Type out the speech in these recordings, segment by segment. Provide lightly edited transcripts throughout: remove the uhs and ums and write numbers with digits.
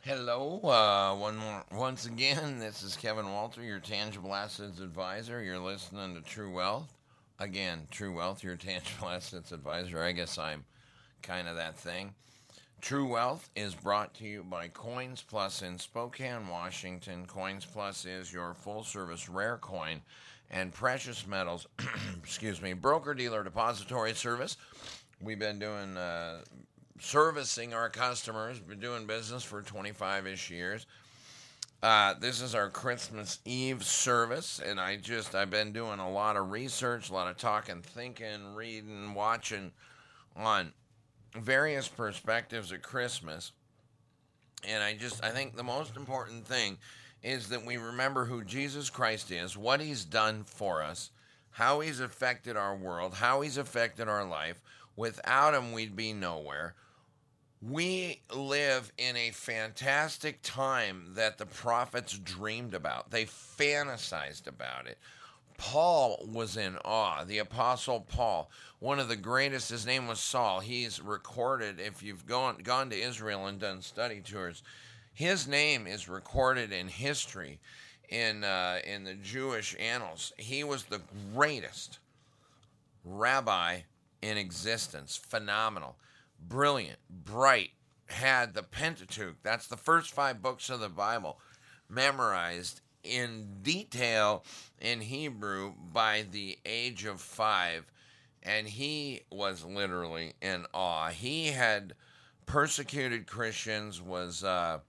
Hello, once again, this is Kevin Walter, your tangible assets advisor. You're listening to True Wealth. Again, True Wealth, your tangible assets advisor. I guess I'm kind of that thing. True Wealth is brought to you by Coins Plus in Spokane, Washington. Coins Plus is your full service rare coin and precious metals, excuse me, broker dealer depository service. We've been doing servicing our customers. Been doing business for 25-ish years. This is our Christmas Eve service, and I've been doing a lot of research, a lot of talking, thinking, reading, watching on various perspectives of Christmas. And I think the most important thing is that we remember who Jesus Christ is, what he's done for us, how he's affected our world, how he's affected our life. Without him, we'd be nowhere. We live in a fantastic time that the prophets dreamed about. They fantasized about it. Paul was in awe. The Apostle Paul, one of the greatest, his name was Saul. He's recorded, if you've gone to Israel and done study tours, his name is recorded in history in the Jewish annals. He was the greatest rabbi in existence. Phenomenal. Brilliant, bright, had the Pentateuch, that's the first 5 books of the Bible, memorized in detail in Hebrew by the age of 5, and he was literally in awe. He had persecuted Christians, was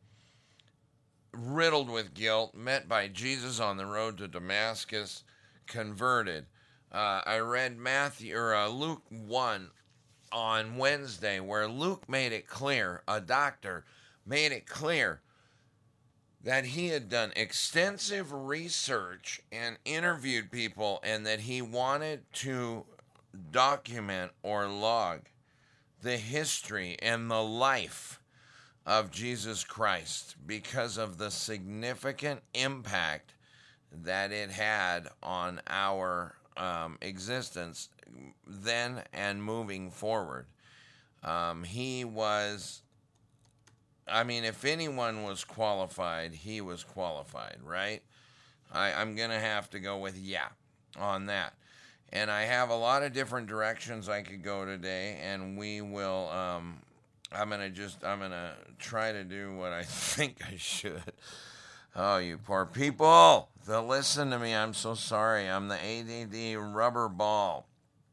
riddled with guilt, met by Jesus on the road to Damascus, converted. I read Luke 1 on Wednesday, where Luke made it clear, a doctor made it clear that he had done extensive research and interviewed people, and that he wanted to document or log the history and the life of Jesus Christ because of the significant impact that it had on our existence then and moving forward. He was, if anyone was qualified, he was qualified, right? I'm going to have to go with yeah on that. And I have a lot of different directions I could go today, and we will, I'm going to try to do what I think I should. Oh, you poor people that listen to me, I'm so sorry. I'm the ADD rubber ball.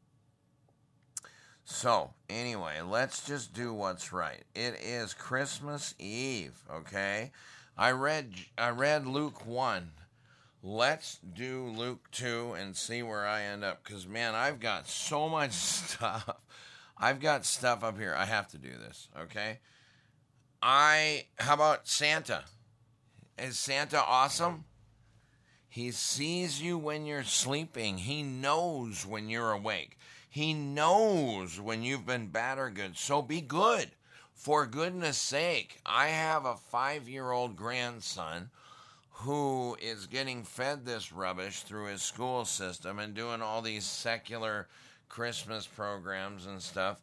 So, anyway, let's just do what's right. It is Christmas Eve, okay? I read Luke 1. Let's do Luke 2 and see where I end up. Because, man, I've got so much stuff. I've got stuff up here. I have to do this, okay? How about Santa? Is Santa awesome? He sees you when you're sleeping. He knows when you're awake. He knows when you've been bad or good. So be good. For goodness sake, I have a 5-year-old grandson who is getting fed this rubbish through his school system and doing all these secular Christmas programs and stuff.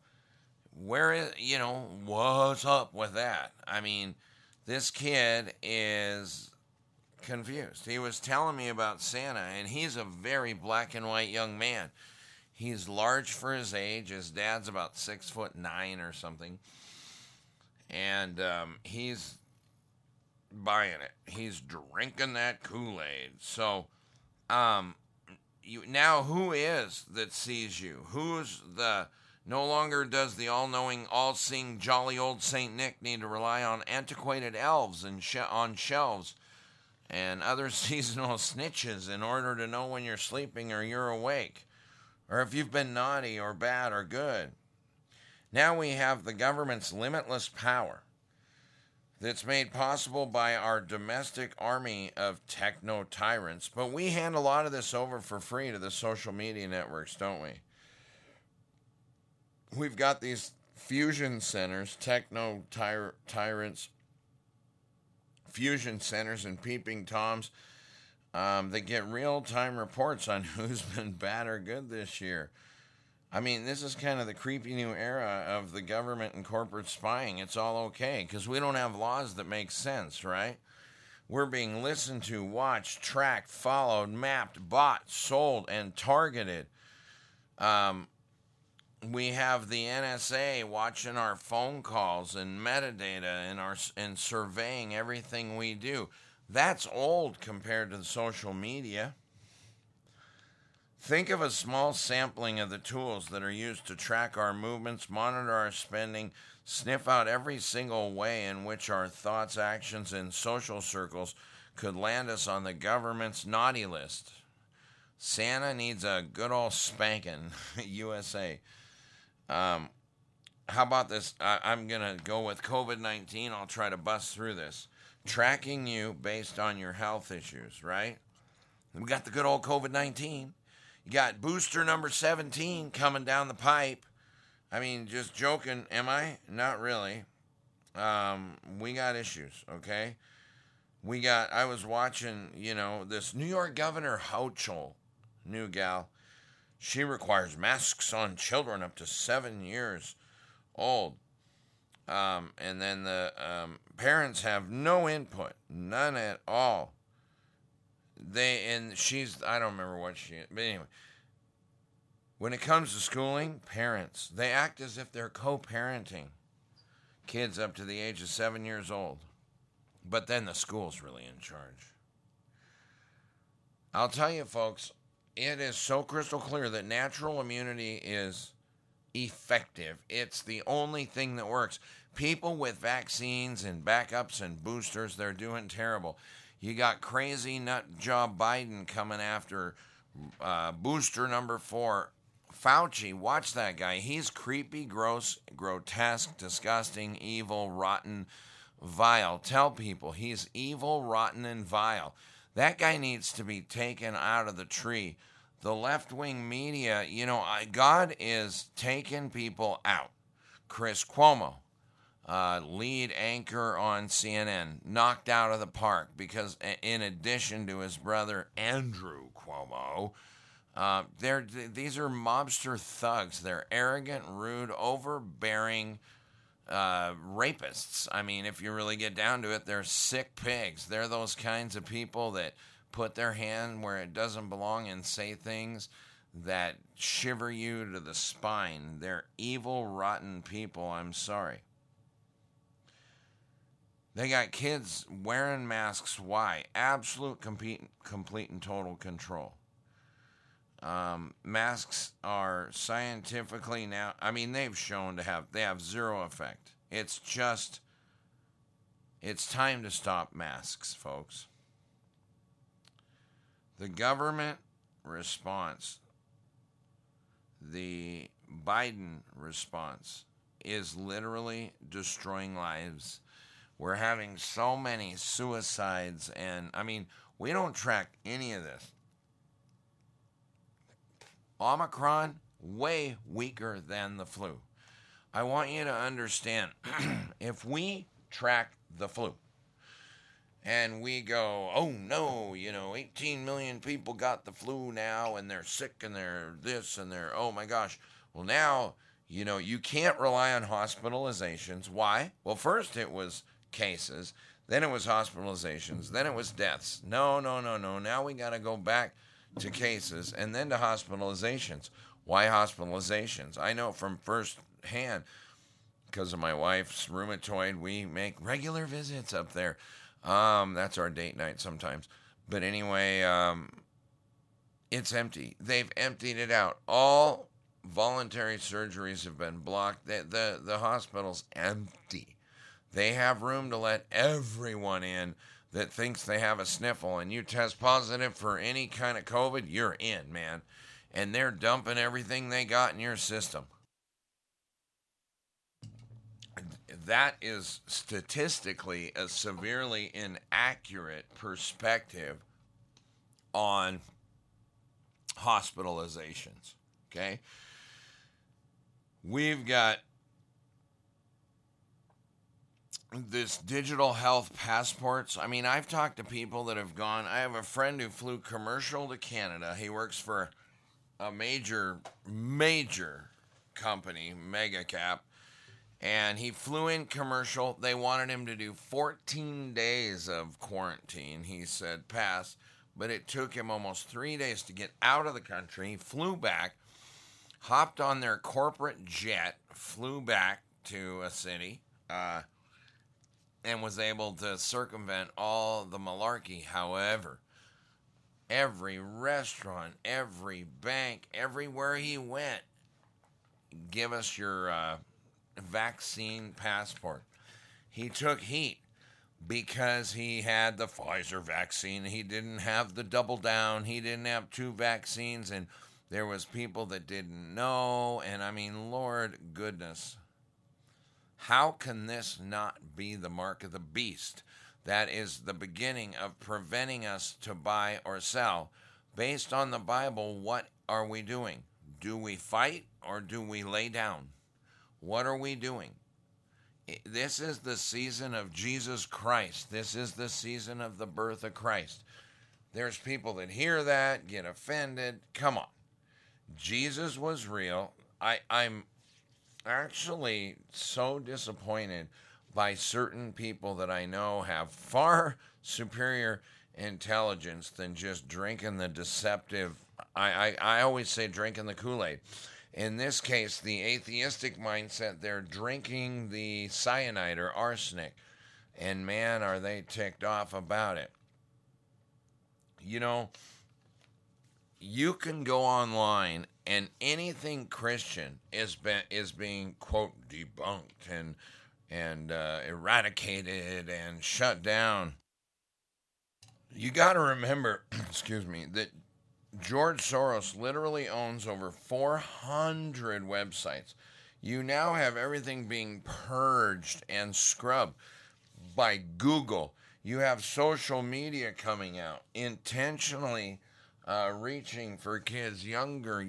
What's up with that? This kid is confused. He was telling me about Santa, and he's a very black and white young man. He's large for his age. His dad's about 6'9" or something. And he's buying it. He's drinking that Kool-Aid. So, now who is that sees you? No longer does the all-knowing, all-seeing, jolly old Saint Nick need to rely on antiquated elves and on shelves and other seasonal snitches in order to know when you're sleeping or you're awake, or if you've been naughty or bad or good. Now we have the government's limitless power that's made possible by our domestic army of techno-tyrants, but we hand a lot of this over for free to the social media networks, don't we? We've got these fusion centers, techno-tyrants, fusion centers and peeping toms that get real-time reports on who's been bad or good this year. I mean, this is kind of the creepy new era of the government and corporate spying. It's all okay because we don't have laws that make sense, right? We're being listened to, watched, tracked, followed, mapped, bought, sold, and targeted. Um, we have the NSA watching our phone calls and metadata and surveying everything we do. That's old compared to the social media. Think of a small sampling of the tools that are used to track our movements, monitor our spending, sniff out every single way in which our thoughts, actions, and social circles could land us on the government's naughty list. Santa needs a good old spanking, USA. How about this? I'm going to go with COVID-19. I'll try to bust through this. Tracking you based on your health issues, right? We got the good old COVID-19. You got booster number 17 coming down the pipe. I mean, just joking, am I? Not really. We got issues, okay? I was watching, this New York Governor Hochul, new gal. She requires masks on children up to 7 years old. And then the parents have no input, none at all. I don't remember what she is, but anyway, when it comes to schooling, parents, they act as if they're co-parenting kids up to the age of 7 years old. But then the school's really in charge. I'll tell you, folks, it is so crystal clear that natural immunity is effective. It's the only thing that works. People with vaccines and backups and boosters, they're doing terrible. You got crazy nut job Biden coming after booster number 4. Fauci, watch that guy. He's creepy, gross, grotesque, disgusting, evil, rotten, vile. Tell people he's evil, rotten, and vile. That guy needs to be taken out of the tree. The left-wing media, God is taking people out. Chris Cuomo, lead anchor on CNN, knocked out of the park because, in addition to his brother Andrew Cuomo, these are mobster thugs. They're arrogant, rude, overbearing rapists. I mean, if you really get down to it, they're sick pigs. They're those kinds of people that put their hand where it doesn't belong and say things that shiver you to the spine. They're evil, rotten people. I'm sorry. They got kids wearing masks. Why? Absolute, complete and total control. Masks are scientifically now, they've shown they have zero effect. It's time to stop masks, folks. The government response, the Biden response, is literally destroying lives. We're having so many suicides, and we don't track any of this. Omicron, way weaker than the flu. I want you to understand, if we track the flu and we go, oh no, 18 million people got the flu now and they're sick and they're this and they're, oh my gosh. Well, now, you can't rely on hospitalizations. Why? Well, first it was cases, then it was hospitalizations, then it was deaths. No. Now we got to go back to cases and then to hospitalizations. Why hospitalizations? I know from first hand, because of my wife's rheumatoid, we make regular visits up there. That's our date night sometimes. But anyway, it's empty. They've emptied it out. All voluntary surgeries have been blocked. The hospital's empty. They have room to let everyone in that thinks they have a sniffle, and you test positive for any kind of COVID, you're in, man. And they're dumping everything they got in your system. That is statistically a severely inaccurate perspective on hospitalizations, okay? We've got this digital health passports. I've talked to people that have gone. I have a friend who flew commercial to Canada. He works for a major company, mega cap, and he flew in commercial. They wanted him to do 14 days of quarantine. He said pass, but it took him almost 3 days to get out of the country. He flew back, hopped on their corporate jet, flew back to a city, and was able to circumvent all the malarkey. However, every restaurant, every bank, everywhere he went, give us your vaccine passport. He took heat because he had the Pfizer vaccine. He didn't have the double down. He didn't have two vaccines, and there was people that didn't know. And I mean, Lord goodness, how can this not be the mark of the beast? That is the beginning of preventing us to buy or sell. Based on the Bible, what are we doing? Do we fight or do we lay down? What are we doing? This is the season of Jesus Christ. This is the season of the birth of Christ. There's people that hear that, get offended. Come on. Jesus was real. I'm actually so disappointed by certain people that I know have far superior intelligence than just drinking the deceptive. I always say drinking the Kool-Aid. In this case, the atheistic mindset, they're drinking the cyanide or arsenic. And man, are they ticked off about it. You know, you can go online and anything Christian is being, quote, debunked and eradicated and shut down. You got to remember, excuse me, that George Soros literally owns over 400 websites. You now have everything being purged and scrubbed by Google. You have social media coming out, intentionally reaching for kids younger.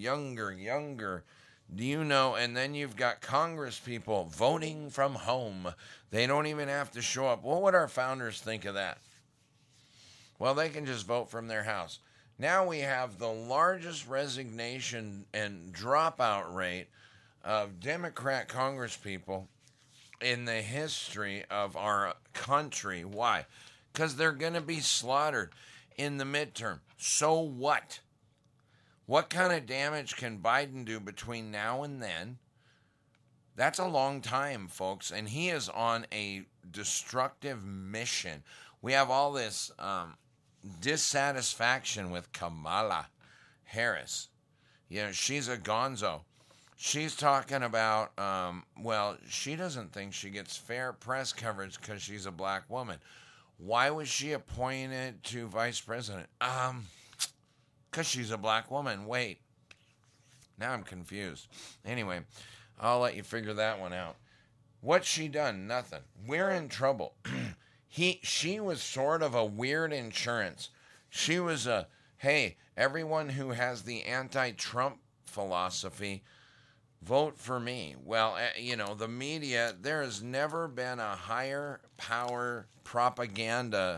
Do you know? And then you've got Congress people voting from home. They don't even have to show up. What would our founders think of that? Well, they can just vote from their house. Now we have the largest resignation and dropout rate of Democrat congresspeople in the history of our country. Why? Because they're going to be slaughtered in the midterm. So what? What kind of damage can Biden do between now and then? That's a long time, folks, and he is on a destructive mission. We have all this dissatisfaction with Kamala Harris. You know, she's a gonzo. She's talking about, she doesn't think she gets fair press coverage because she's a black woman. Why was she appointed to vice president? Because she's a black woman. Wait. Now I'm confused. Anyway, I'll let you figure that one out. What's she done? Nothing. We're in trouble. She was sort of a weird insurance. She was hey, everyone who has the anti-Trump philosophy, vote for me. Well, the media, there has never been a higher power propaganda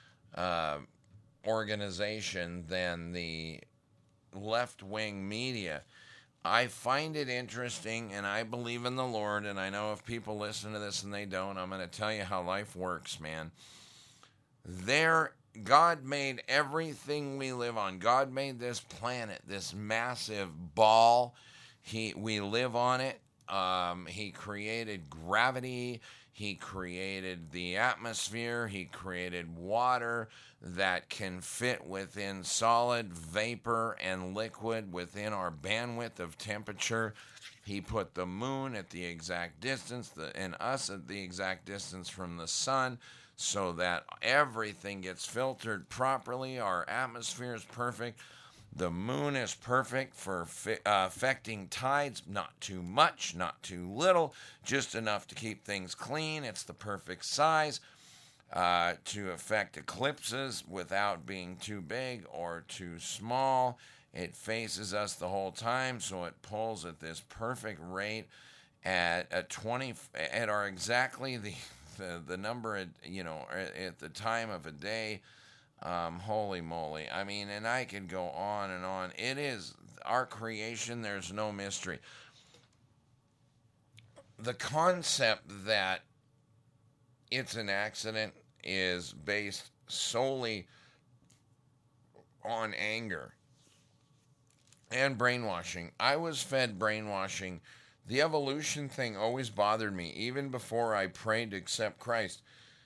organization than the left-wing media. I find it interesting, and I believe in the Lord, and I know if people listen to this and they don't, I'm going to tell you how life works, man. God made everything we live on. God made this planet, this massive ball. We live on it. He created gravity. He created the atmosphere. He created water that can fit within solid, vapor, and liquid within our bandwidth of temperature. He put the moon at the exact distance and us at the exact distance from the sun so that everything gets filtered properly. Our atmosphere is perfect. The moon is perfect for affecting tides, not too much, not too little, just enough to keep things clean. It's the perfect size to affect eclipses without being too big or too small. It faces us the whole time, so it pulls at this perfect rate at our exactly the number at the time of a day. Holy moly. I mean, and I could go on and on. It is, our creation, there's no mystery. The concept that it's an accident is based solely on anger and brainwashing. I was fed brainwashing. The evolution thing always bothered me. Even before I prayed to accept Christ,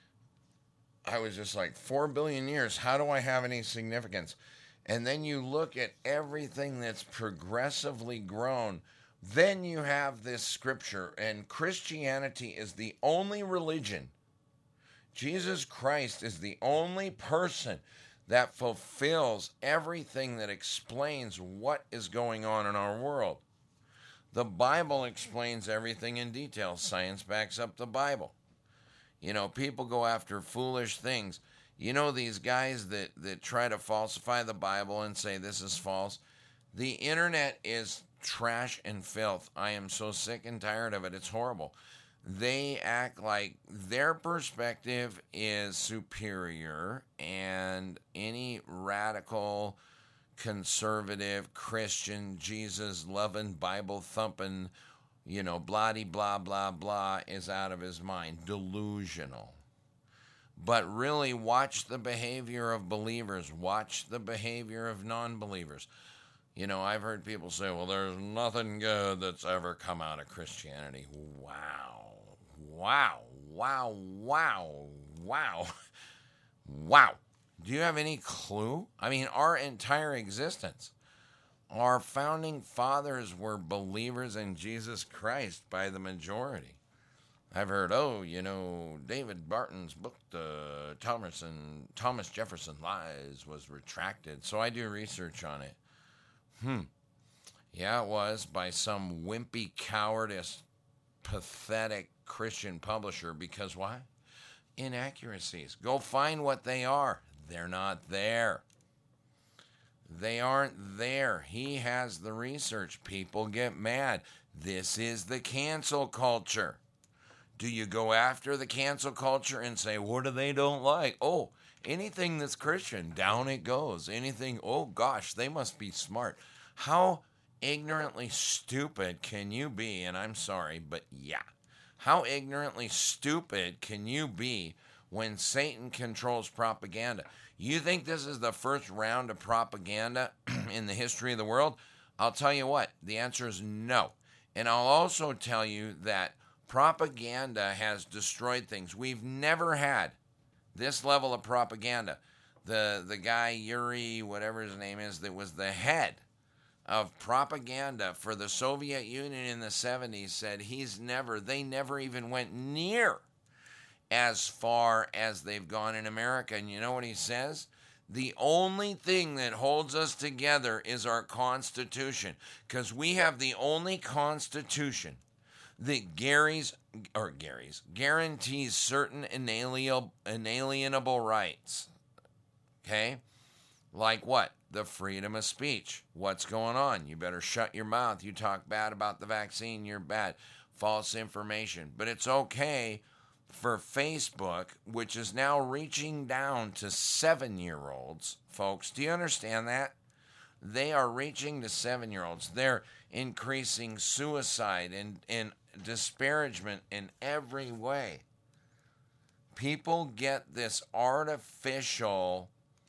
I was just like, 4 billion years, how do I have any significance? And then you look at everything that's progressively grown. Then you have this scripture, and Christianity is the only religion. Jesus Christ is the only person that fulfills everything that explains what is going on in our world. The Bible explains everything in detail. Science backs up the Bible. You know, people go after foolish things. You know, these guys that try to falsify the Bible and say this is false. The internet is trash and filth. I am so sick and tired of it. It's horrible. They act like their perspective is superior, and any radical, conservative, Christian, Jesus-loving, Bible-thumping, you know, blah, blah, blah, is out of his mind. Delusional. But really, watch the behavior of believers. Watch the behavior of non-believers. You know, I've heard people say, well, there's nothing good that's ever come out of Christianity. Wow. Wow. Wow. Wow. Wow. Wow. Do you have any clue? I mean, our entire existence. Our founding fathers were believers in Jesus Christ by the majority. I've heard, you know, David Barton's book, Thomas Jefferson Lies, was retracted. So I do research on it. Yeah, it was by some wimpy, cowardice, pathetic Christian publisher. Because why? Inaccuracies. Go find what they are. They're not there. They aren't there. He has the research. People get mad. This is the cancel culture. Do you go after the cancel culture and say, what do they don't like? Oh, anything that's Christian, down it goes. Anything, oh gosh, they must be smart. How ignorantly stupid can you be? And I'm sorry, but yeah. How ignorantly stupid can you be when Satan controls propaganda? You think this is the first round of propaganda in the history of the world? I'll tell you what, the answer is no. And I'll also tell you that propaganda has destroyed things. We've never had this level of propaganda. The guy, Yuri, whatever his name is, that was the head of propaganda for the Soviet Union in the 70s, said they never even went near as far as they've gone in America. And you know what he says? The only thing that holds us together is our Constitution, because we have the only Constitution that guarantees certain inalienable rights. Okay? Like what? The freedom of speech. What's going on? You better shut your mouth. You talk bad about the vaccine, you're bad. False information. But it's okay for Facebook, which is now reaching down to 7-year-olds. Folks, do you understand that? They are reaching to 7-year-olds. They're increasing suicide and disparagement in every way. People get this artificial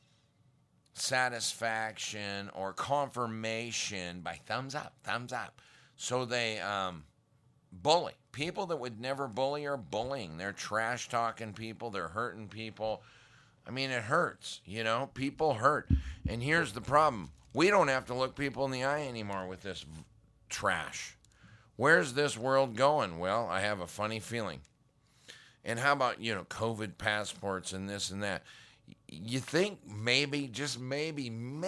satisfaction or confirmation by thumbs up. So they bully. People that would never bully are bullying. They're trash talking people. They're hurting people. I mean, it hurts, you know? People hurt. And here's the problem. We don't have to look people in the eye anymore with this trash. Where's this world going? Well, I have a funny feeling. And how about, you know, COVID passports and this and that? You think maybe, just maybe,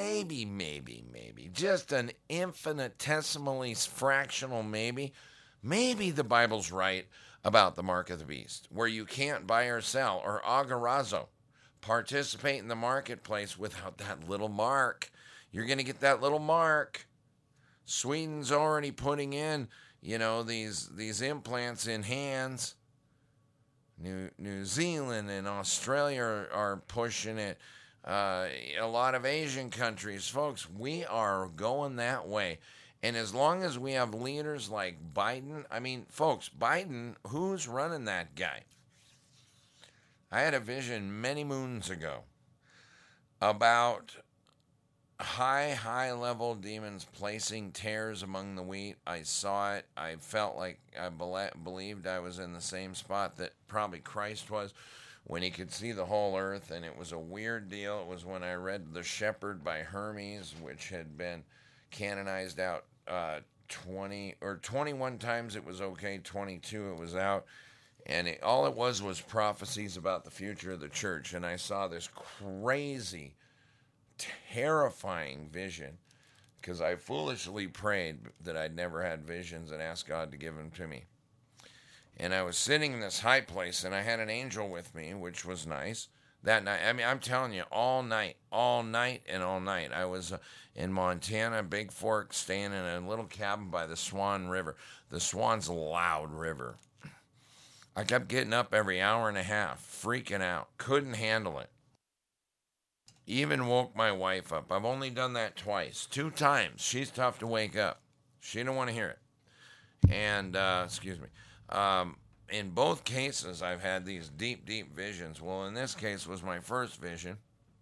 just an infinitesimally fractional maybe the Bible's right about the mark of the beast, where you can't buy or sell, or agorazo, participate in the marketplace without that little mark. You're going to get that little mark. Sweden's already putting in, you know, these implants in hands. New Zealand and Australia are pushing it. a lot of Asian countries. Folks, we are going that way. And as long as we have leaders like Biden, I mean, folks, Biden, who's running that guy? I had a vision many moons ago about high level demons placing tares among the wheat. I saw it. I felt like I believed I was in the same spot that probably Christ was when he could see the whole earth, and it was a weird deal. It was when I read The Shepherd by Hermes, which had been canonized out 20 or 21 times. It was okay, 22 it was out. And all it was prophecies about the future of the church. And I saw this crazy, terrifying vision because I foolishly prayed that I'd never had visions and asked God to give them to me. And I was sitting in this high place, and I had an angel with me, which was nice. That night, I mean, I'm telling you, all night. I was in Montana, Big Fork, staying in a little cabin by the Swan River. The Swan's a loud river. I kept getting up every hour and a half, freaking out. Couldn't handle it. Even woke my wife up. I've only done that twice. 2 times. She's tough to wake up. She didn't want to hear it. And, in both cases, I've had these deep visions. Well, in this case was my first vision.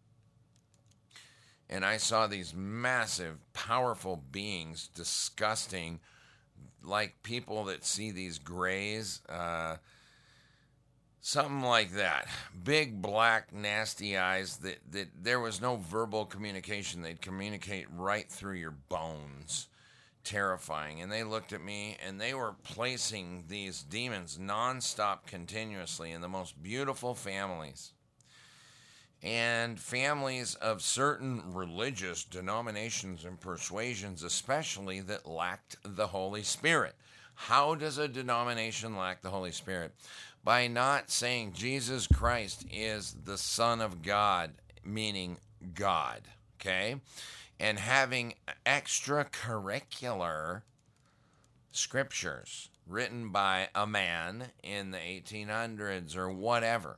And I saw these massive, powerful beings, disgusting, like people that see these grays, something like that. Big, black, nasty eyes that there was no verbal communication. They'd communicate right through your bones. Terrifying. And they looked at me, and they were placing these demons nonstop, continuously in the most beautiful families. And families of certain religious denominations and persuasions, especially, that lacked the Holy Spirit. How does a denomination lack the Holy Spirit? By not saying Jesus Christ is the Son of God, meaning God, okay? And having extracurricular scriptures written by a man in the 1800s or whatever.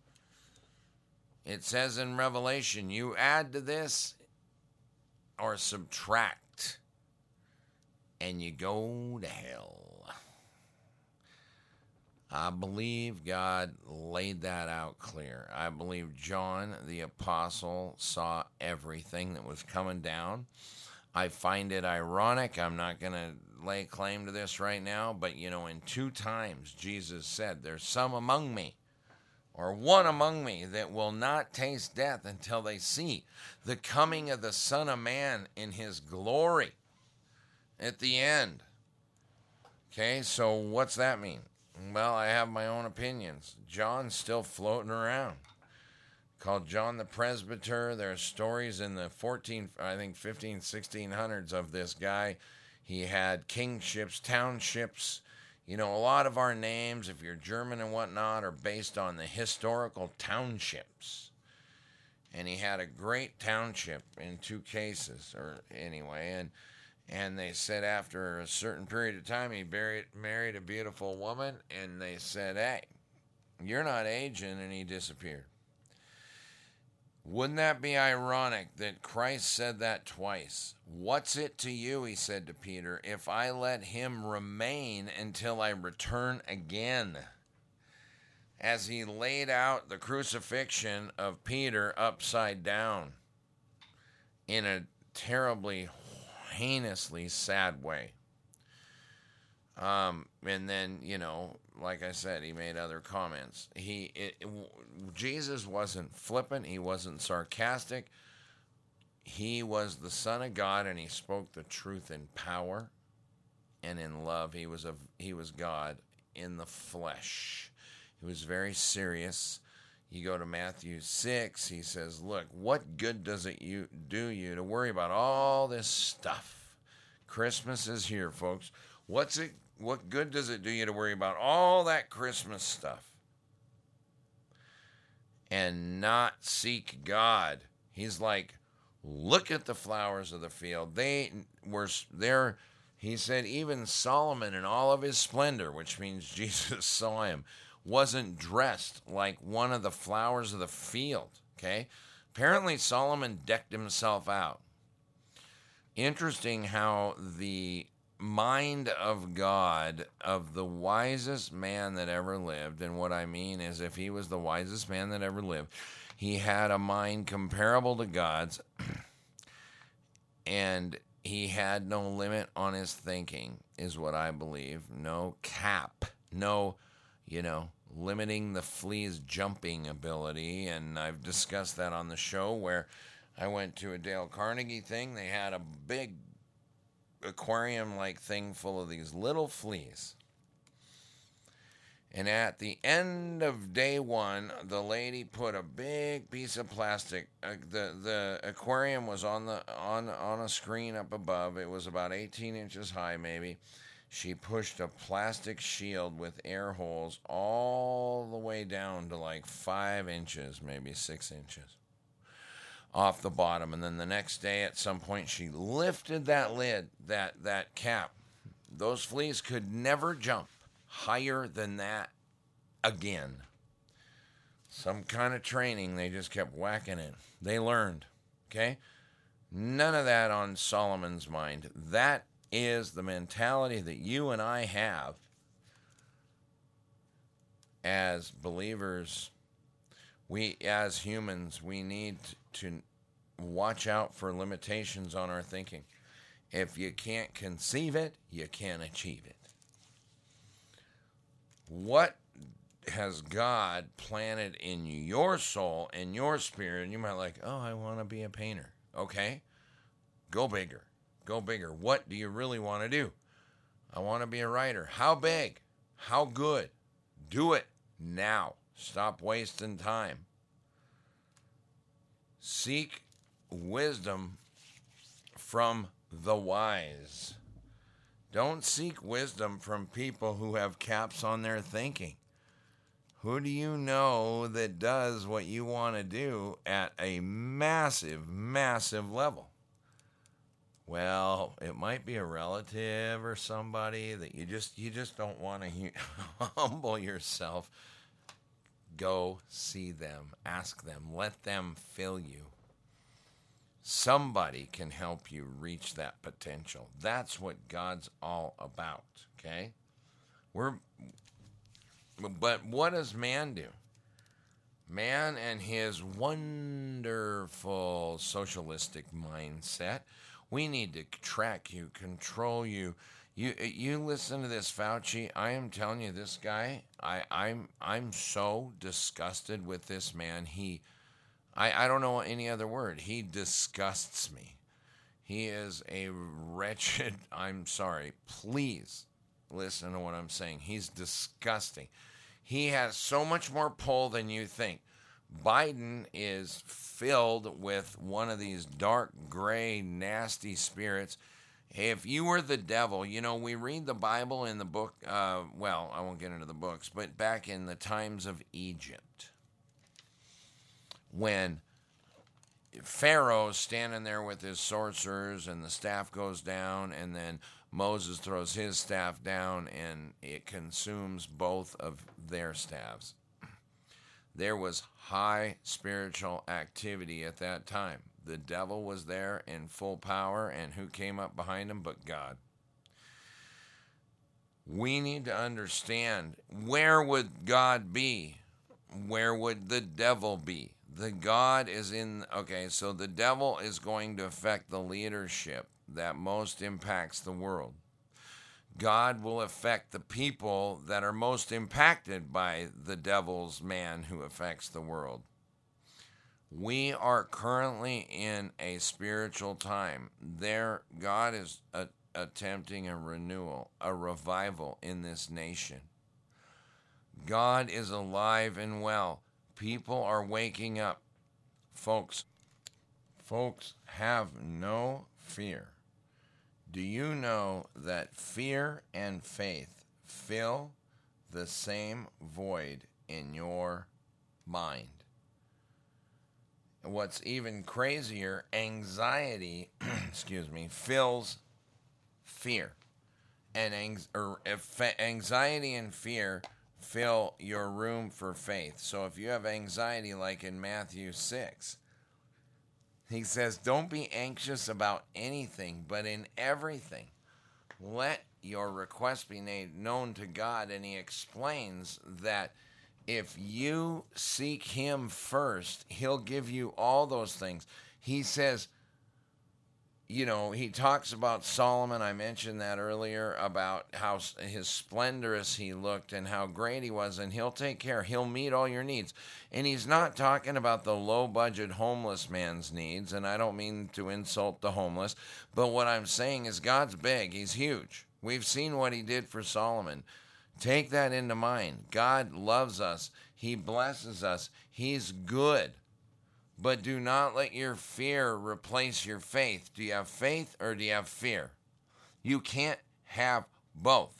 It says in Revelation, you add to this or subtract, and you go to hell. I believe God laid that out clear. I believe John the Apostle saw everything that was coming down. I find it ironic. I'm not going to lay claim to this right now, but, in 2 times Jesus said, there's some among me, or one among me, that will not taste death until they see the coming of the Son of Man in his glory at the end. Okay, so what's that mean? Well, I have my own opinions. John's still floating around. Called John the Presbyter. There are stories in the 1600s of this guy. He had kingships, townships. A lot of our names, if you're German and whatnot, are based on the historical townships. And he had a great township in 2 cases, or anyway, and they said after a certain period of time, he married a beautiful woman, and they said, hey, you're not aging, and he disappeared. Wouldn't that be ironic that Christ said that twice? What's it to you, he said to Peter, if I let him remain until I return again? As he laid out the crucifixion of Peter upside down in a terribly heinously sad way. And then, like I said, he made other comments. Jesus wasn't flippant. He wasn't sarcastic. He was the Son of God, and he spoke the truth in power and in love. He was God in the flesh. He was very serious. You go to Matthew 6, he says, look, what good does it do you to worry about all this stuff? Christmas is here, folks. What good does it do you to worry about all that Christmas stuff and not seek God? He's like, look at the flowers of the field. They were there. He said, even Solomon in all of his splendor, which means Jesus saw him, wasn't dressed like one of the flowers of the field, okay? Apparently, Solomon decked himself out. Interesting how the mind of God, of the wisest man that ever lived, and what I mean is if he was the wisest man that ever lived, he had a mind comparable to God's, and he had no limit on his thinking, is what I believe. No cap. No, limiting the flea's jumping ability. And I've discussed that on the show where I went to a Dale Carnegie thing. They had a big aquarium-like thing full of these little fleas. And at the end of day one, the lady put a big piece of plastic. The aquarium was on a screen up above. It was about 18 inches high, maybe. She pushed a plastic shield with air holes all the way down to like 5 inches, maybe 6 inches off the bottom. And then the next day, at some point, she lifted that lid, that cap. Those fleas could never jump higher than that again. Some kind of training, they just kept whacking it. They learned, okay? None of that on Solomon's mind. That is the mentality that you and I have as believers. We, as humans, we need to watch out for limitations on our thinking. If you can't conceive it, you can't achieve it. What has God planted in your soul and your spirit? And you might like, oh, I want to be a painter. Okay, go bigger. Go bigger. What do you really want to do? I want to be a writer. How big? How good? Do it now. Stop wasting time. Seek wisdom from the wise. Don't seek wisdom from people who have caps on their thinking. Who do you know that does what you want to do at a massive, massive level? Well, it might be a relative or somebody that you just don't want to humble yourself. Go see them. Ask them. Let them fill you. Somebody can help you reach that potential. That's what God's all about, okay? But what does man do? Man and his wonderful socialistic mindset. We need to track you, control you. You listen to this Fauci. I am telling you, this guy. I'm so disgusted with this man. I don't know any other word. He disgusts me. He is a wretched. I'm sorry. Please listen to what I'm saying. He's disgusting. He has so much more pull than you think. Biden is filled with one of these dark, gray, nasty spirits. If you were the devil, we read the Bible in the book, I won't get into the books, but back in the times of Egypt, when Pharaoh's standing there with his sorcerers and the staff goes down, and then Moses throws his staff down and it consumes both of their staffs. There was high spiritual activity at that time. The devil was there in full power, and who came up behind him but God? We need to understand, where would God be? Where would the devil be? The God is so the devil is going to affect the leadership that most impacts the world. God will affect the people that are most impacted by the devil's man who affects the world. We are currently in a spiritual time. God is attempting a renewal, a revival in this nation. God is alive and well. People are waking up. Folks, have no fear. Do you know that fear and faith fill the same void in your mind? What's even crazier, anxiety, fills fear. And anxiety and fear fill your room for faith. So if you have anxiety, like in Matthew 6, He says, don't be anxious about anything, but in everything, let your request be made known to God. And he explains that if you seek him first, he'll give you all those things. He says, he talks about Solomon. I mentioned that earlier, about how his splendorous he looked and how great he was, and he'll take care. He'll meet all your needs. And he's not talking about the low-budget homeless man's needs, and I don't mean to insult the homeless, but what I'm saying is God's big. He's huge. We've seen what he did for Solomon. Take that into mind. God loves us. He blesses us. He's good. But do not let your fear replace your faith. Do you have faith or do you have fear? You can't have both.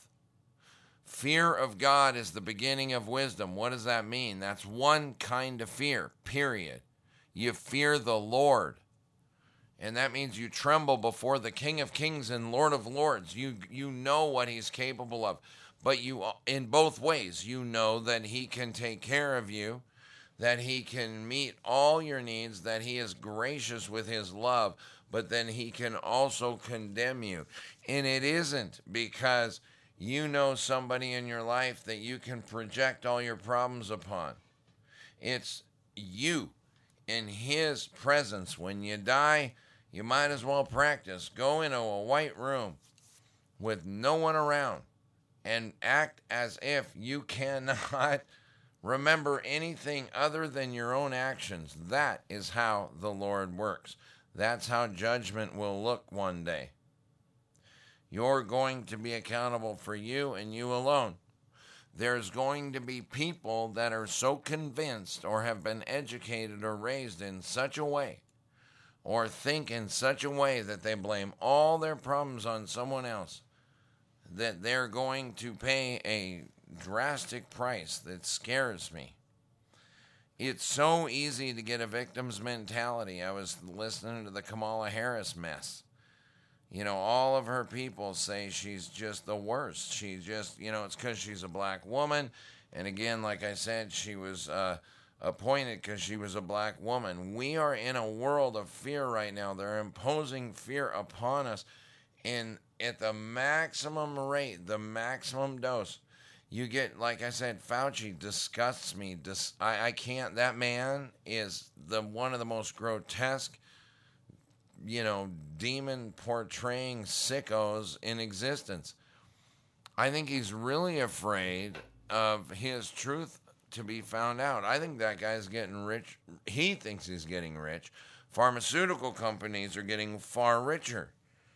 Fear of God is the beginning of wisdom. What does that mean? That's one kind of fear, period. You fear the Lord. And that means you tremble before the King of Kings and Lord of Lords. You know what he's capable of. But you, in both ways, you know that he can take care of you, that he can meet all your needs, that he is gracious with his love, but then he can also condemn you. And it isn't because you know somebody in your life that you can project all your problems upon. It's you in his presence. When you die, you might as well practice. Go into a white room with no one around and act as if you cannot remember anything other than your own actions. That is how the Lord works. That's how judgment will look one day. You're going to be accountable for you and you alone. There's going to be people that are so convinced or have been educated or raised in such a way or think in such a way that they blame all their problems on someone else that they're going to pay a drastic price that scares me. It's so easy to get a victim's mentality. I was listening to the Kamala Harris mess. All of her people say she's just the worst. She just, it's because she's a black woman. And again, like I said, she was appointed because she was a black woman. We are in a world of fear right now. They're imposing fear upon us. And at the maximum rate, the maximum dose, you get, like I said, Fauci disgusts me. I can't. That man is one of the most grotesque, demon portraying sickos in existence. I think he's really afraid of his truth to be found out. I think that guy's getting rich. He thinks he's getting rich. Pharmaceutical companies are getting far richer.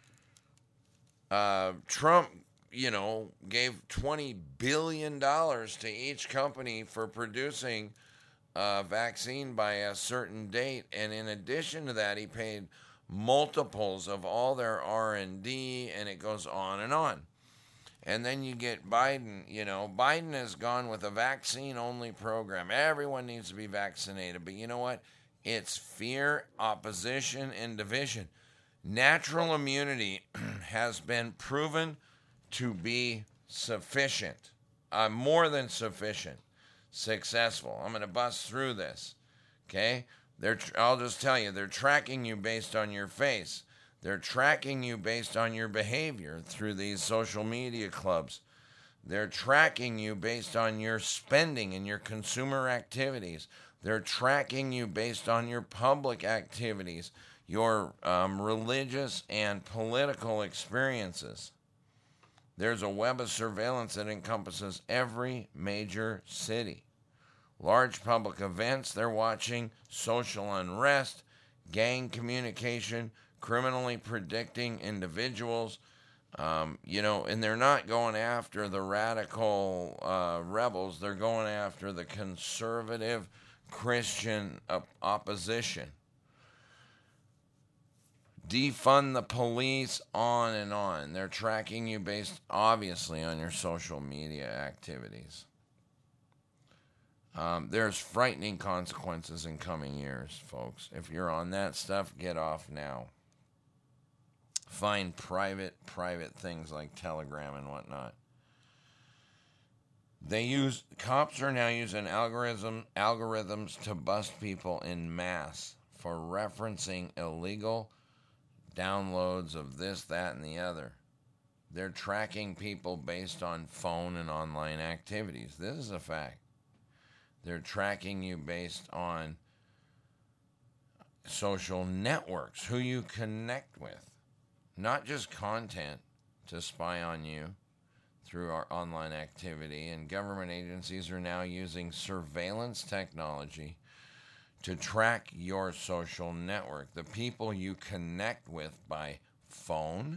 Trump, gave $20 billion to each company for producing a vaccine by a certain date. And in addition to that, he paid multiples of all their R&D, and it goes on and on. And then you get Biden. Biden has gone with a vaccine-only program. Everyone needs to be vaccinated. But you know what? It's fear, opposition, and division. Natural immunity has been proven to be sufficient, more than sufficient, successful. I'm going to bust through this, okay? I'll just tell you, they're tracking you based on your face. They're tracking you based on your behavior through these social media clubs. They're tracking you based on your spending and your consumer activities. They're tracking you based on your public activities, your religious and political experiences. There's a web of surveillance that encompasses every major city. Large public events, they're watching social unrest, gang communication, criminally predicting individuals, and they're not going after the radical rebels. They're going after the conservative Christian opposition. Defund the police, on and on. They're tracking you based, obviously, on your social media activities. There's frightening consequences in coming years, folks. If you're on that stuff, get off now. Find private things like Telegram and whatnot. Cops are now using algorithms to bust people in mass for referencing illegal downloads of this, that, and the other. They're tracking people based on phone and online activities. This is a fact. They're tracking you based on social networks, who you connect with, not just content to spy on you through our online activity. And government agencies are now using surveillance technology to track your social network, the people you connect with by phone,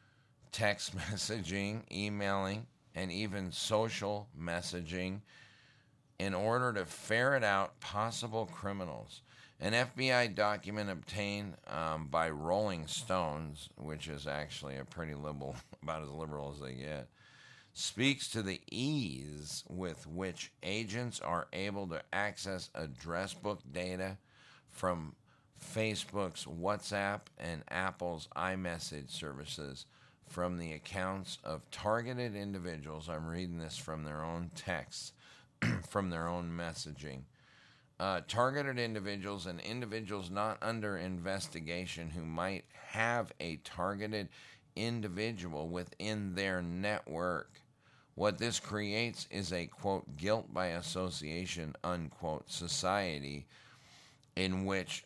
text messaging, emailing, and even social messaging, in order to ferret out possible criminals. An FBI document obtained by Rolling Stones, which is actually a pretty liberal, about as liberal as they get, speaks to the ease with which agents are able to access address book data from Facebook's WhatsApp and Apple's iMessage services from the accounts of targeted individuals. I'm reading this from their own texts, from their own messaging. Targeted individuals and individuals not under investigation who might have a targeted individual within their network. What this creates is a, quote, guilt by association, unquote, society in which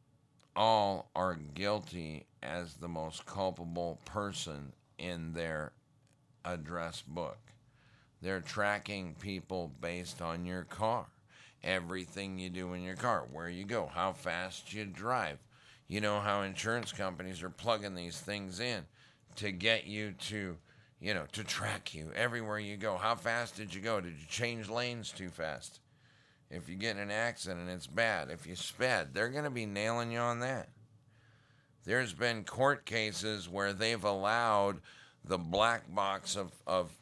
all are guilty as the most culpable person in their address book. They're tracking people based on your car. Everything you do in your car, where you go, how fast you drive. You know how insurance companies are plugging these things in to get you to, to track you everywhere you go. How fast did you go? Did you change lanes too fast? If you get in an accident, it's bad. If you sped, they're going to be nailing you on that. There's been court cases where they've allowed the black box of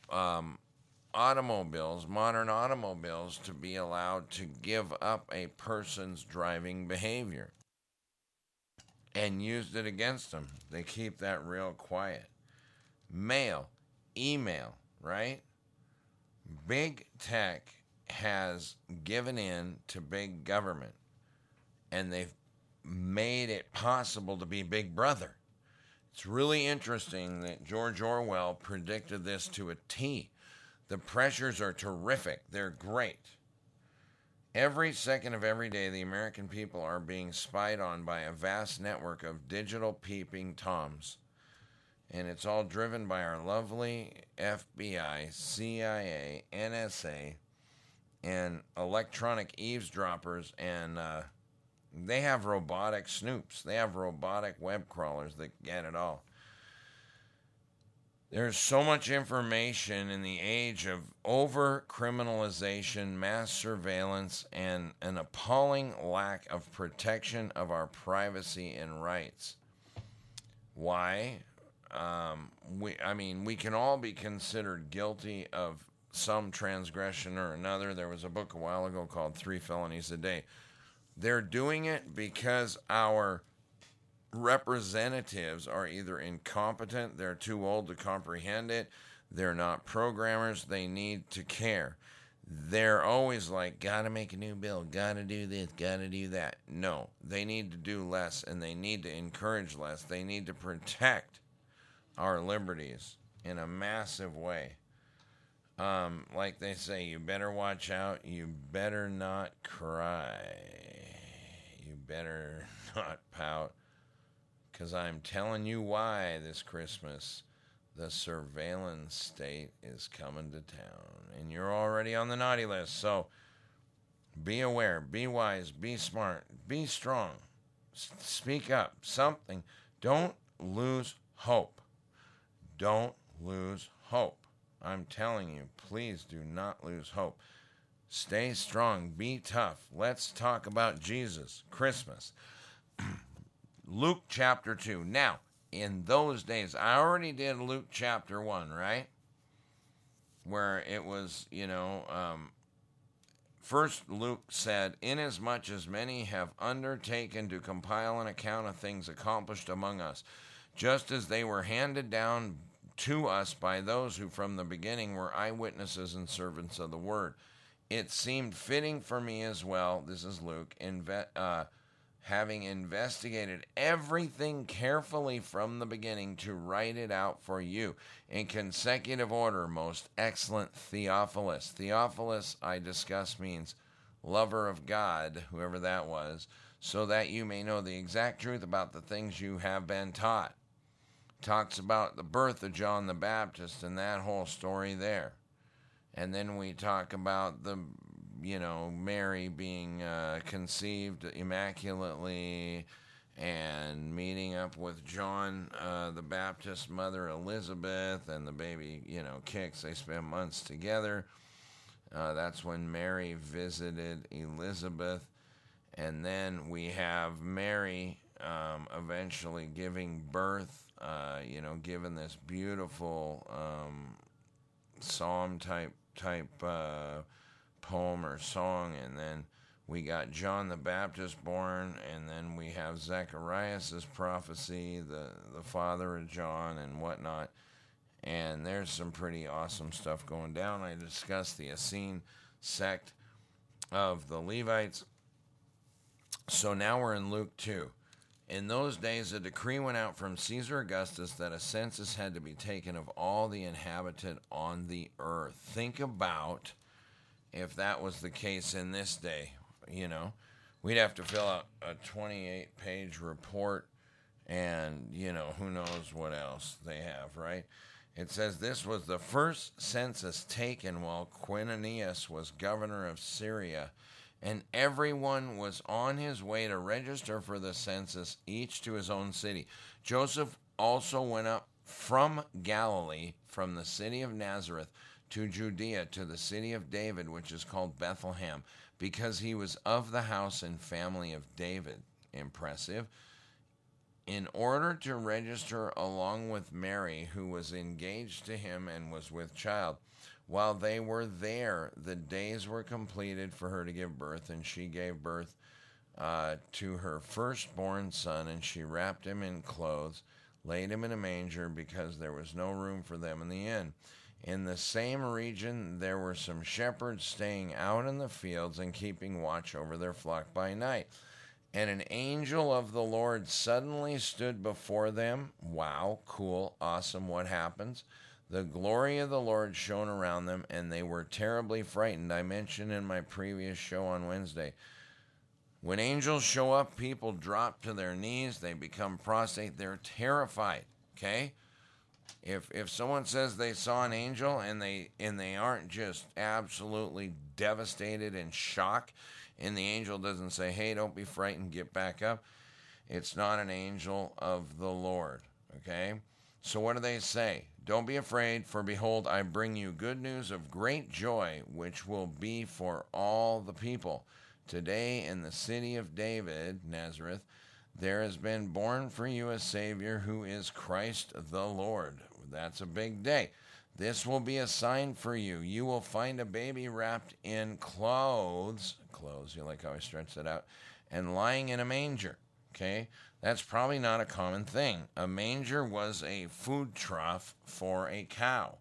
automobiles, modern automobiles, to be allowed to give up a person's driving behavior and used it against them. They keep that real quiet. Mail, email, right? Big tech has given in to big government, and they've made it possible to be Big Brother. It's really interesting that George Orwell predicted this to a T. The pressures are terrific. They're great. Every second of every day, the American people are being spied on by a vast network of digital peeping Toms. And it's all driven by our lovely FBI, CIA, NSA, and electronic eavesdroppers. And they have robotic snoops. They have robotic web crawlers that get it all. There's so much information in the age of over-criminalization, mass surveillance, and an appalling lack of protection of our privacy and rights. Why? We can all be considered guilty of some transgression or another. There was a book a while ago called 3 Felonies a Day. They're doing it because our representatives are either incompetent, they're too old to comprehend it, they're not programmers, they need to care. They're always like, gotta make a new bill, gotta do this, gotta do that. No, they need to do less, and they need to encourage less. They need to protect our liberties in a massive way. Like they say, you better watch out, you better not cry, you better not pout. Because I'm telling you why this Christmas the surveillance state is coming to town. And you're already on the naughty list. So be aware, be wise, be smart, be strong. Speak up. Something. Don't lose hope. Don't lose hope. I'm telling you, please do not lose hope. Stay strong. Be tough. Let's talk about Jesus. Christmas. Luke chapter 2. Now, in those days, I already did Luke chapter 1, right? Where it was, first Luke said, inasmuch as many have undertaken to compile an account of things accomplished among us, just as they were handed down to us by those who from the beginning were eyewitnesses and servants of the word. It seemed fitting for me as well, this is Luke, having investigated everything carefully from the beginning to write it out for you in consecutive order, most excellent Theophilus. Theophilus, I discuss, means lover of God, whoever that was, so that you may know the exact truth about the things you have been taught. Talks about the birth of John the Baptist and that whole story there. And then we talk about Mary being conceived immaculately and meeting up with John the Baptist's mother Elizabeth, and the baby, kicks. They spend months together. That's when Mary visited Elizabeth. And then we have Mary eventually giving birth, given this beautiful psalm type poem or song. And then we got John the Baptist born, and then we have Zacharias' prophecy, the father of John and whatnot. And there's some pretty awesome stuff going down. I discussed the Essene sect of the Levites. So now we're in Luke 2. In those days, a decree went out from Caesar Augustus that a census had to be taken of all the inhabited on the earth. Think about if that was the case in this day. We'd have to fill out a 28-page report, and, who knows what else they have, right? It says this was the first census taken while Quirinius was governor of Syria, and everyone was on his way to register for the census, each to his own city. Joseph also went up from Galilee, from the city of Nazareth, to Judea, to the city of David, which is called Bethlehem, because he was of the house and family of David. Impressive. In order to register along with Mary, who was engaged to him and was with child. While they were there, the days were completed for her to give birth, and she gave birth to her firstborn son, and she wrapped him in clothes, laid him in a manger, because there was no room for them in the inn. In the same region, there were some shepherds staying out in the fields and keeping watch over their flock by night. And an angel of the Lord suddenly stood before them. Wow, cool, awesome, what happens? The glory of the Lord shone around them, and they were terribly frightened. I mentioned in my previous show on Wednesday, when angels show up, people drop to their knees, they become prostrate, they're terrified, okay? If someone says they saw an angel and they aren't just absolutely devastated and shocked, and the angel doesn't say, hey, don't be frightened, get back up, it's not an angel of the Lord, okay? So what do they say? Don't be afraid, for behold, I bring you good news of great joy, which will be for all the people. Today in the city of David, Nazareth, there has been born for you a Savior who is Christ the Lord. That's a big day. This will be a sign for you. You will find a baby wrapped in clothes, you like how I stretched that out, and lying in a manger. Okay? That's probably not a common thing. A manger was a food trough for a cow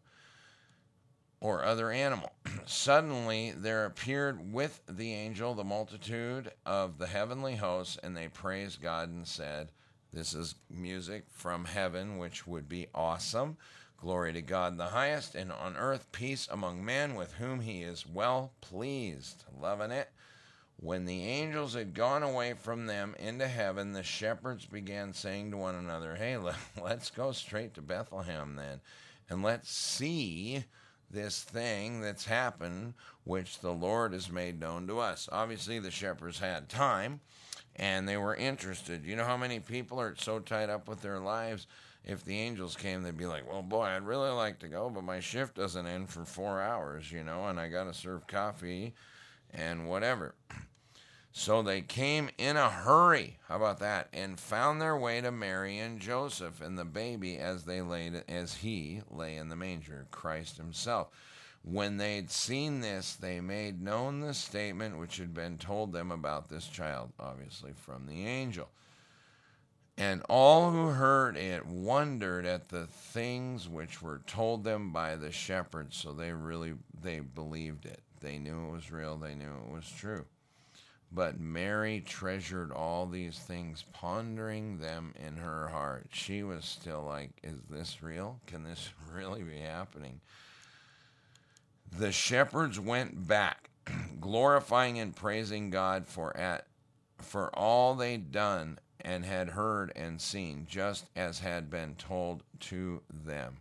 or other animal. Suddenly there appeared with the angel the multitude of the heavenly hosts, and they praised God and said, this is music from heaven, which would be awesome. Glory to God in the highest, and on earth peace among men with whom he is well pleased. Loving it. When the angels had gone away from them into heaven, the shepherds began saying to one another, hey, let's go straight to Bethlehem then, and let's see this thing that's happened, which the Lord has made known to us. Obviously, the shepherds had time, and they were interested. You know how many people are so tied up with their lives, if the angels came, they'd be like, well, boy, I'd really like to go, but my shift doesn't end for 4 hours, and I got to serve coffee and whatever. So they came in a hurry, how about that, and found their way to Mary and Joseph and the baby as he lay in the manger, Christ himself. When they'd seen this, they made known the statement which had been told them about this child, obviously from the angel. And all who heard it wondered at the things which were told them by the shepherds. So they believed it. They knew it was real. They knew it was true. But Mary treasured all these things, pondering them in her heart. She was still like, is this real? Can this really be happening? The shepherds went back, glorifying and praising God for all they'd done and had heard and seen, just as had been told to them.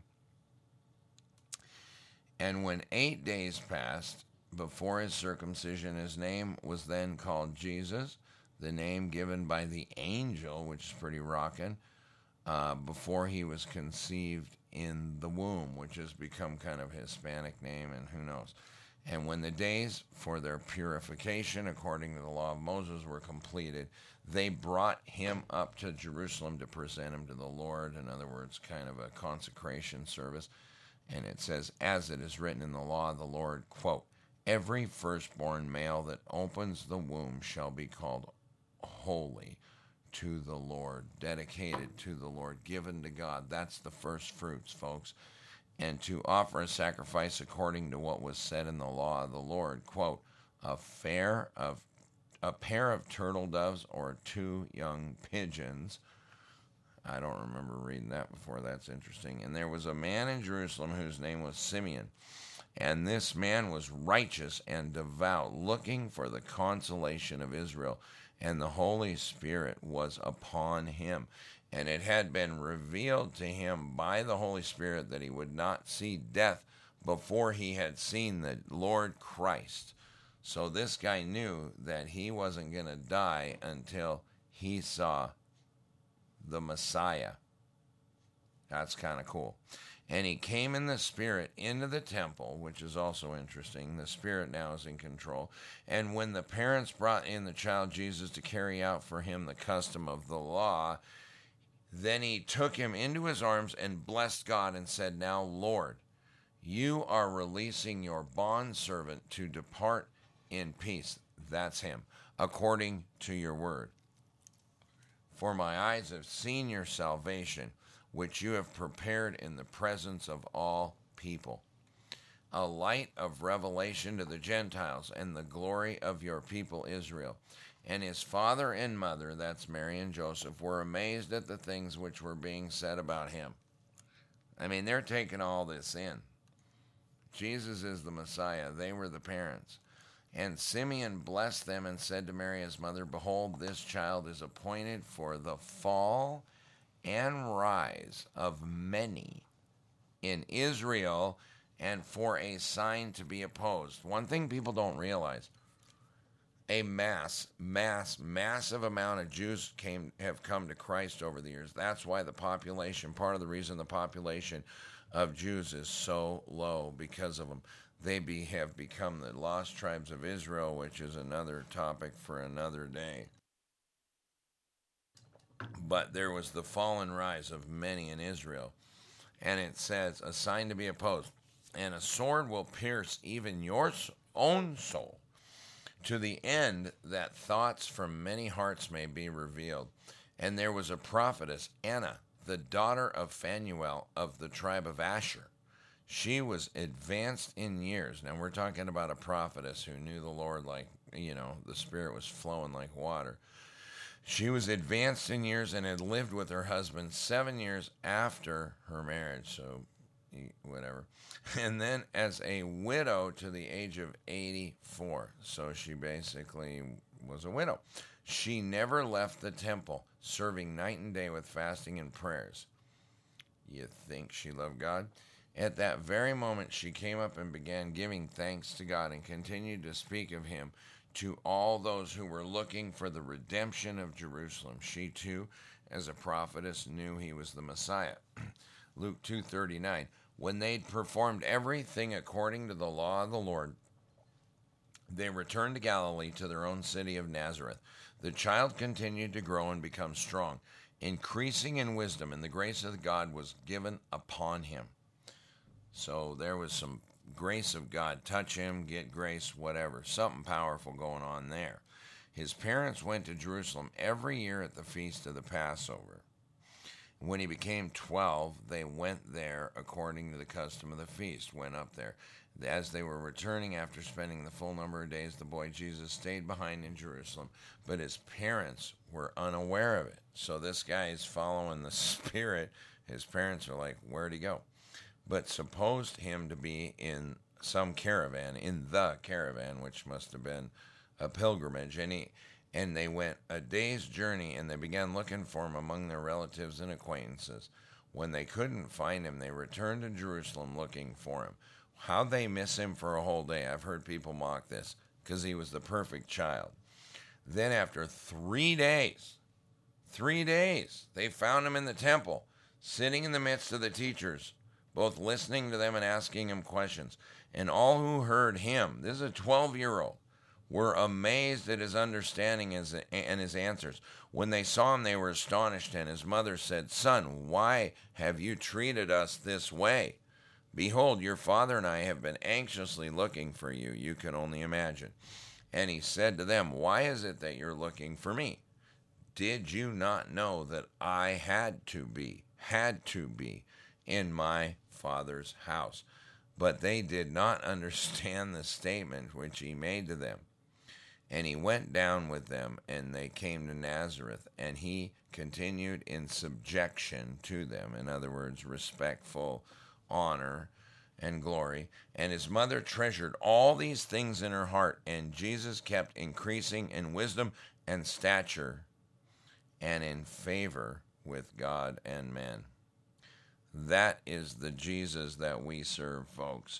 And when 8 days passed before his circumcision, his name was then called Jesus, the name given by the angel, which is pretty rockin', before he was conceived in the womb, which has become kind of a Hispanic name, and who knows. And when the days for their purification, according to the law of Moses, were completed, they brought him up to Jerusalem to present him to the Lord. In other words, kind of a consecration service. And it says, as it is written in the law of the Lord, quote, every firstborn male that opens the womb shall be called holy to the Lord, dedicated to the Lord, given to God. That's the first fruits, folks. And to offer a sacrifice according to what was said in the law of the Lord, quote, a pair of turtle doves or 2 young pigeons. I don't remember reading that before. That's interesting. And there was a man in Jerusalem whose name was Simeon. And this man was righteous and devout, looking for the consolation of Israel. And the Holy Spirit was upon him. And it had been revealed to him by the Holy Spirit that he would not see death before he had seen the Lord Christ. So this guy knew that he wasn't going to die until he saw the Messiah. That's kind of cool. And he came in the Spirit into the temple, which is also interesting. The Spirit now is in control. And when the parents brought in the child Jesus to carry out for him the custom of the law, then he took him into his arms and blessed God and said, now, Lord, you are releasing your bondservant to depart in peace. That's him, according to your word. For my eyes have seen your salvation, which you have prepared in the presence of all people, a light of revelation to the Gentiles and the glory of your people Israel. And his father and mother, that's Mary and Joseph, were amazed at the things which were being said about him. I mean, they're taking all this in. Jesus is the Messiah. They were the parents. And Simeon blessed them and said to Mary his mother, behold, this child is appointed for the fall and rise of many in Israel, and for a sign to be opposed. One thing people don't realize, a massive amount of Jews have come to Christ over the years. That's why the population, part of the reason the population of Jews is so low, because of them. They have become the lost tribes of Israel, which is another topic for another day. But there was the fall and rise of many in Israel. And it says, a sign to be opposed. And a sword will pierce even your own soul, to the end that thoughts from many hearts may be revealed. And there was a prophetess, Anna, the daughter of Phanuel of the tribe of Asher. She was advanced in years. Now we're talking about a prophetess who knew the Lord like, the Spirit was flowing like water. She was advanced in years and had lived with her husband 7 years after her marriage, so whatever. And then as a widow to the age of 84. So she basically was a widow. She never left the temple, serving night and day with fasting and prayers. You think she loved God? At that very moment, she came up and began giving thanks to God and continued to speak of him to all those who were looking for the redemption of Jerusalem. She too, as a prophetess, knew he was the Messiah. Luke 2:39. When they'd performed everything according to the law of the Lord, they returned to Galilee, to their own city of Nazareth. The child continued to grow and become strong, increasing in wisdom, and the grace of God was given upon him. So there was some grace of God. Touch him, get grace, whatever. Something powerful going on there. His parents went to Jerusalem every year at the feast of the Passover. When he became 12, they went there according to the custom of the feast, went up there. As they were returning after spending the full number of days, the boy Jesus stayed behind in Jerusalem, but his parents were unaware of it. So this guy is following the Spirit. His parents are like, where'd he go? But supposed him to be in some caravan, in the caravan, which must have been a pilgrimage. And they went a day's journey, and they began looking for him among their relatives and acquaintances. When they couldn't find him, they returned to Jerusalem looking for him. How'd they miss him for a whole day? I've heard people mock this, because he was the perfect child. Then after 3 days, they found him in the temple, sitting in the midst of the teachers, both listening to them and asking him questions. And all who heard him, this is a 12-year-old, were amazed at his understanding and his answers. When they saw him, they were astonished, and his mother said, "Son, why have you treated us this way? Behold, your father and I have been anxiously looking for you. You can only imagine." And he said to them, "Why is it that you're looking for me? Did you not know that I had to be in my Father's house?" But they did not understand the statement which he made to them. And he went down with them, and they came to Nazareth, and he continued in subjection to them. In other words, respectful honor and glory. And his mother treasured all these things in her heart, and Jesus kept increasing in wisdom and stature and in favor with God and men. That is the Jesus that we serve, folks.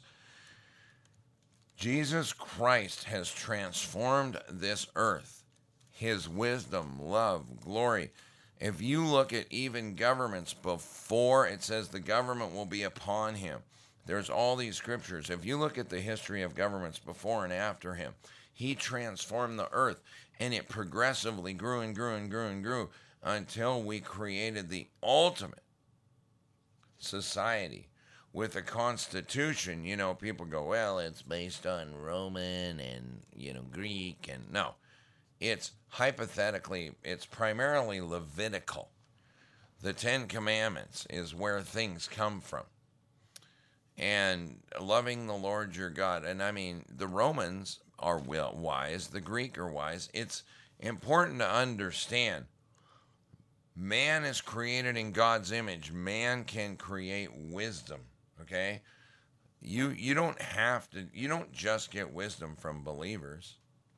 Jesus Christ has transformed this earth. His wisdom, love, glory. If you look at even governments before, it says the government will be upon him. There's all these scriptures. If you look at the history of governments before and after him, he transformed the earth, and it progressively grew and grew and grew and grew until we created the ultimate society with a constitution. You know, people go, well, it's based on Roman and, Greek. And no, it's hypothetically, it's primarily Levitical. The Ten Commandments is where things come from. And loving the Lord your God. And I mean, the Romans are wise. The Greek are wise. It's important to understand man is created in God's image. Man can create wisdom. Okay? You don't have to, you don't just get wisdom from believers.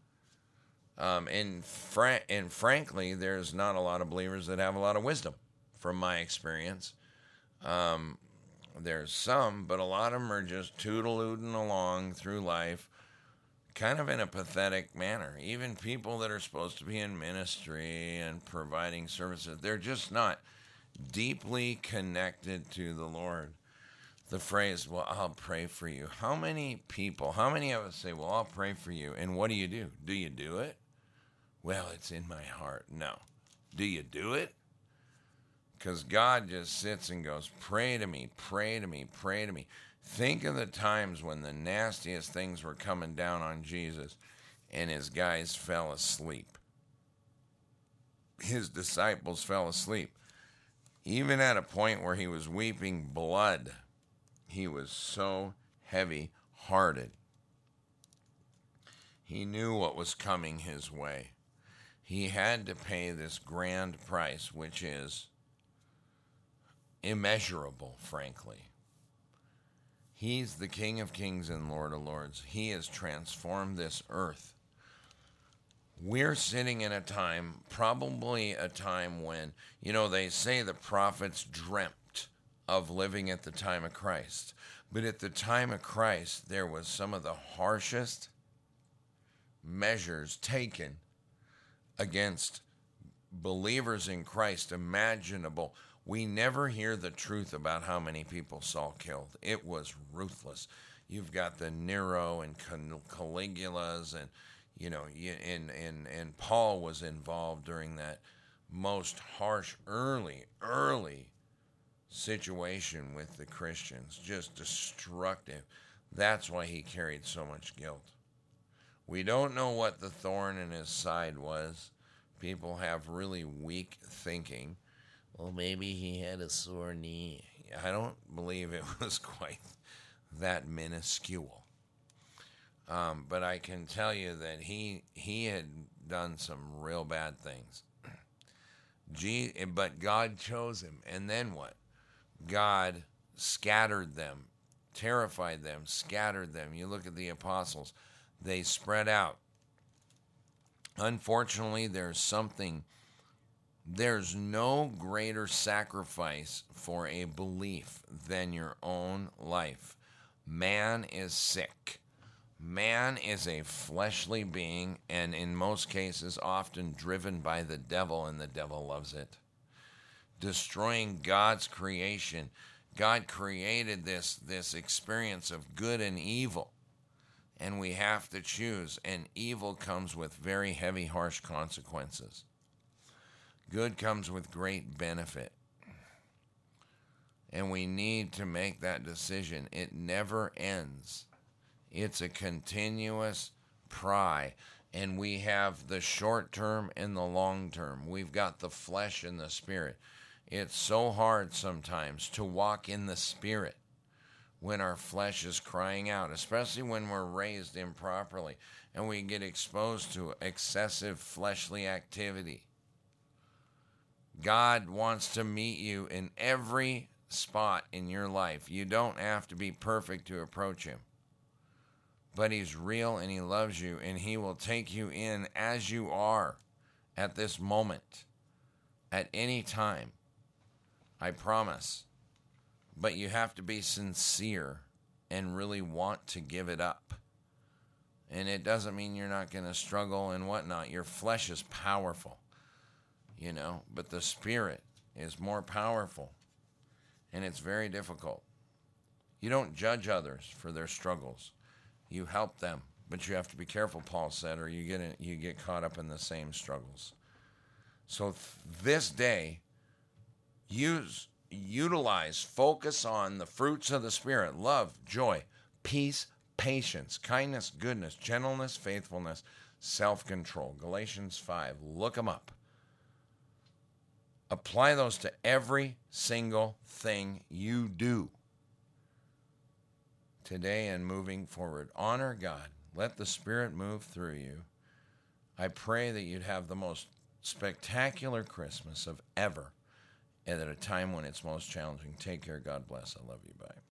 And frankly, there's not a lot of believers that have a lot of wisdom, from my experience. There's some, but a lot of them are just toodle-ooting along through life, kind of in a pathetic manner. Even people that are supposed to be in ministry and providing services, they're just not deeply connected to the Lord. The phrase, well, I'll pray for you. How many of us say, well, I'll pray for you, and what do? Do you do it? Well, it's in my heart. No. Do you do it? Because God just sits and goes, pray to me, pray to me, pray to me. Think of the times when the nastiest things were coming down on Jesus and his guys fell asleep. His disciples fell asleep. Even at a point where he was weeping blood, he was so heavy-hearted. He knew what was coming his way. He had to pay this grand price, which is immeasurable, frankly. He's the King of Kings and Lord of Lords. He has transformed this earth. We're sitting in a time, probably a time when, they say the prophets dreamt of living at the time of Christ. But at the time of Christ, there was some of the harshest measures taken against believers in Christ imaginable. We never hear the truth about how many people Saul killed. It was ruthless. You've got the Nero and Caligulas, and and Paul was involved during that most harsh early situation with the Christians, just destructive. That's why he carried so much guilt. We don't know what the thorn in his side was. People have really weak thinking. Well, maybe he had a sore knee. I don't believe it was quite that minuscule. But I can tell you that he had done some real bad things. But God chose him. And then what? God scattered them, terrified them, scattered them. You look at the apostles, they spread out. Unfortunately, there's no greater sacrifice for a belief than your own life. Man is sick. Man is a fleshly being, and in most cases, often driven by the devil, and the devil loves it. Destroying God's creation. God created this experience of good and evil, and we have to choose, and evil comes with very heavy, harsh consequences. Good comes with great benefit, and we need to make that decision. It never ends. It's a continuous pry, and we have the short term and the long term. We've got the flesh and the spirit. It's so hard sometimes to walk in the spirit when our flesh is crying out, especially when we're raised improperly and we get exposed to excessive fleshly activity. God wants to meet you in every spot in your life. You don't have to be perfect to approach him. But he's real and he loves you, and he will take you in as you are at this moment, at any time. I promise. But you have to be sincere and really want to give it up. And it doesn't mean you're not going to struggle and whatnot. Your flesh is powerful, but the spirit is more powerful. And it's very difficult. You don't judge others for their struggles. You help them, but you have to be careful, Paul said, or you get caught up in the same struggles. So this day, utilize, focus on the fruits of the Spirit: love, joy, peace, patience, kindness, goodness, gentleness, faithfulness, self-control. Galatians 5. Look them up. Apply those to every single thing you do today and moving forward. Honor God. Let the Spirit move through you. I pray that you'd have the most spectacular Christmas of ever, and at a time when it's most challenging. Take care. God bless. I love you. Bye.